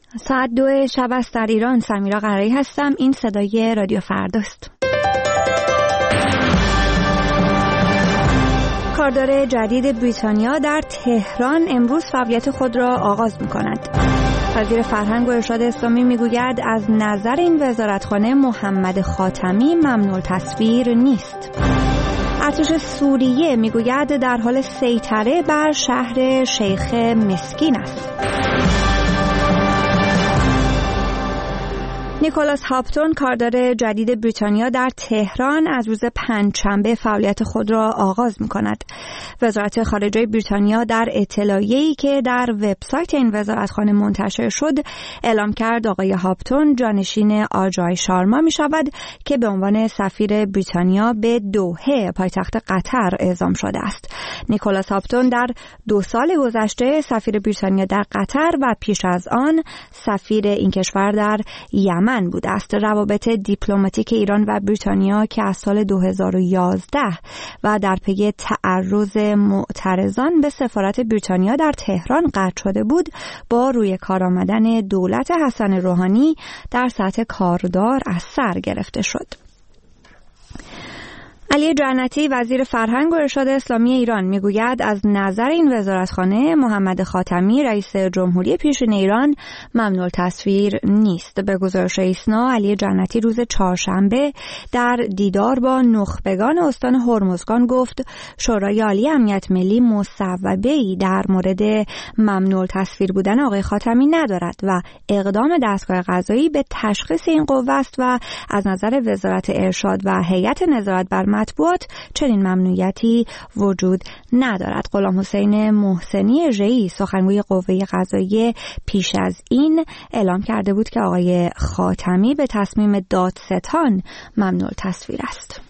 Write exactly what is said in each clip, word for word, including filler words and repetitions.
ساعت دو شب است در ایران. سمیرا قرایی هستم. این صدای رادیو فرداست. کاردار جدید بریتانیا در تهران امروز فعالیت خود را آغاز می‌کند. وزیر فرهنگ و ارشاد اسلامی میگوید از نظر این وزارتخانه محمد خاتمی ممنوع التصویر نیست. ارتش سوریه میگوید در حال سیطره بر شهر شیخ مسکین است. نیکولاس هاپتون کاردار جدید بریتانیا در تهران از روز پنجشنبه فعالیت خود را آغاز می‌کند. وزارت خارجه بریتانیا در اطلاعیه‌ای که در وبسایت این وزارتخانه منتشر شد اعلام کرد آقای هاپتون جانشین آجای شارما می‌شود که به عنوان سفیر بریتانیا به دوحه پایتخت قطر اعزام شده است. نیکولاس هاپتون در دو سال گذشته سفیر بریتانیا در قطر و پیش از آن سفیر این کشور در یمن من بوده است. روابط دیپلماتیک ایران و بریتانیا که از سال دو هزار و یازده و در پی تعرض معترضان به سفارت بریتانیا در تهران قطع شده بود، با روی کار آمدن دولت حسن روحانی در سطح کاردار از سر گرفته شد. علی جنتی وزیر فرهنگ و ارشاد اسلامی ایران میگوید از نظر این وزارتخانه محمد خاتمی رئیس جمهوری پیشین ایران ممنوع التصویر نیست. به گزارش ایسنا علی جنتی روز چهارشنبه در دیدار با نخبگان استان هرمزگان گفت شورای عالی امنیت ملی مصوبه‌ای در مورد ممنوع التصویر بودن آقای خاتمی ندارد و اقدام دستگاه قضایی به تشخیص این قوه است و از نظر وزارت ارشاد و هیئت نظارت بر مطبوعات چنین ممنوعیتی وجود ندارد. غلام حسین محسنی ژئی سخنگوی قوه قضاییه پیش از این اعلام کرده بود که آقای خاتمی به تصمیم دادستان ممنوع تصویر است.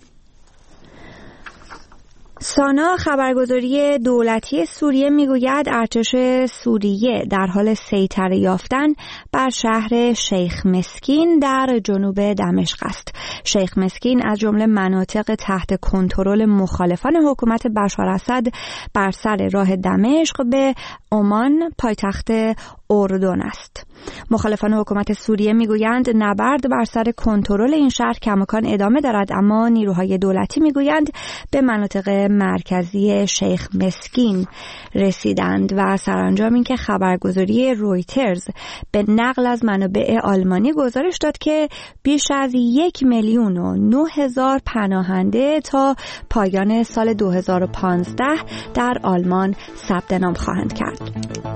سانا خبرگزاری دولتی سوریه میگوید ارتش سوریه در حال سیطره یافتن بر شهر شیخ مسکین در جنوب دمشق است. شیخ مسکین از جمله مناطق تحت کنترل مخالفان حکومت بشار اسد بر سر راه دمشق به عمان پایتخت اردن است. مخالفان حکومت سوریه میگویند نبرد بر سر کنترل این شهر کماکان ادامه دارد، اما نیروهای دولتی میگویند به مناطق مرکزی شیخ مسکین رسیدند و سرانجام این که خبرگزاری رویترز به نقل از منابع آلمانی گزارش داد که بیش از یک میلیون و نه هزار پناهنده تا پایان سال دو هزار و پانزده در آلمان ثبت نام خواهند کرد.